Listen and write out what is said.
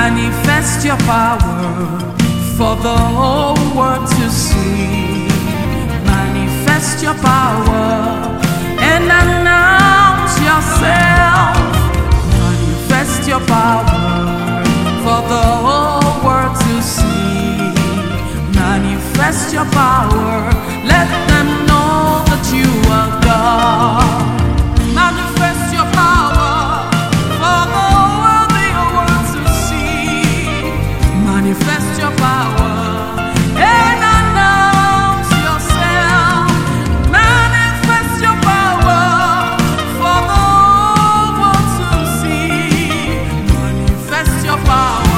Manifest your power for the whole world to see. Manifest your power and announce yourself. Manifest your power for the whole world to see. Manifest your power, let them know that you are God. Manifest your power for the whole world to see. Manifest your power and announce yourself. Manifest your power for the whole world to see. Manifest your power.